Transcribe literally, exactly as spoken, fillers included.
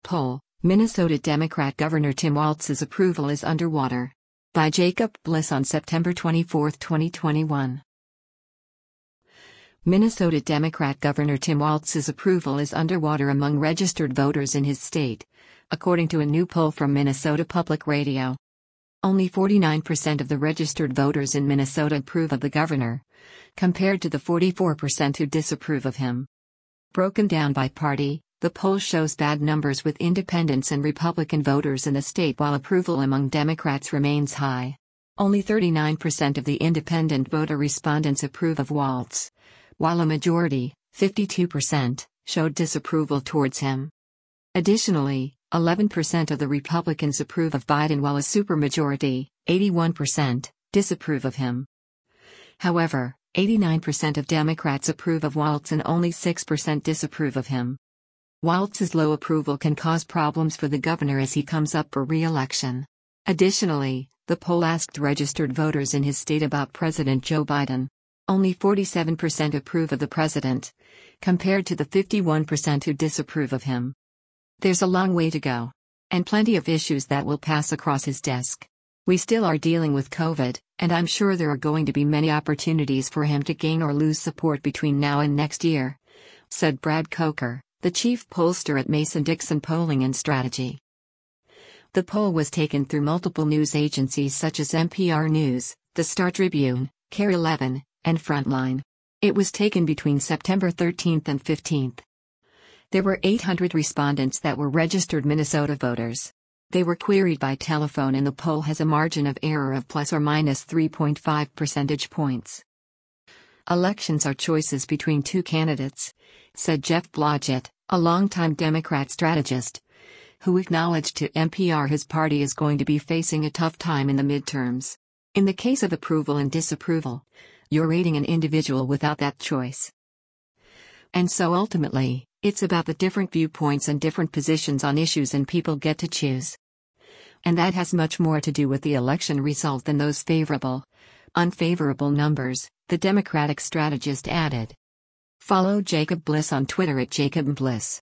Poll: Minnesota Democrat Governor Tim Walz's approval is underwater. By Jacob Bliss on September twenty-fourth, twenty twenty-one. Minnesota Democrat Governor Tim Walz's approval is underwater among registered voters in his state, according to a new poll from Minnesota Public Radio. Only forty-nine percent of the registered voters in Minnesota approve of the governor, compared to the forty-four percent who disapprove of him. Broken down by party, the poll shows bad numbers with independents and Republican voters in the state, while approval among Democrats remains high. Only thirty-nine percent of the independent voter respondents approve of Walz, while a majority, fifty-two percent, showed disapproval towards him. Additionally, eleven percent of the Republicans approve of Biden, while a supermajority, eighty-one percent, disapprove of him. However, eighty-nine percent of Democrats approve of Walz and only six percent disapprove of him. Walz's low approval can cause problems for the governor as he comes up for re-election. Additionally, the poll asked registered voters in his state about President Joe Biden. Only forty-seven percent approve of the president, compared to the fifty-one percent who disapprove of him. There's a long way to go, and plenty of issues that will pass across his desk. We still are dealing with COVID, and I'm sure there are going to be many opportunities for him to gain or lose support between now and next year, said Brad Coker, the chief pollster at Mason-Dixon Polling and Strategy. The poll was taken through multiple news agencies such as N P R News, The Star Tribune, K A R E eleven, and Frontline. It was taken between September thirteenth and fifteenth. There were eight hundred respondents that were registered Minnesota voters. They were queried by telephone, and the poll has a margin of error of plus or minus three point five percentage points. Elections are choices between two candidates, said Jeff Blodgett, a longtime Democrat strategist, who acknowledged to N P R his party is going to be facing a tough time in the midterms. In the case of approval and disapproval, you're rating an individual without that choice. And so ultimately, it's about the different viewpoints and different positions on issues, and people get to choose. And that has much more to do with the election result than those favorable, unfavorable numbers, the Democratic strategist added. Follow Jacob Bliss on Twitter at Jacob Bliss.